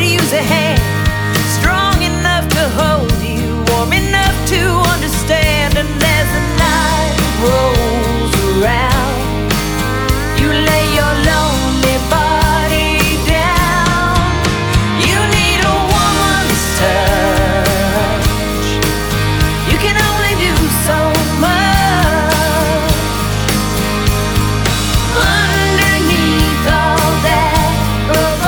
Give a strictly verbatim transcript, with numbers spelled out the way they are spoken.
use a hand strong enough to hold you, warm enough to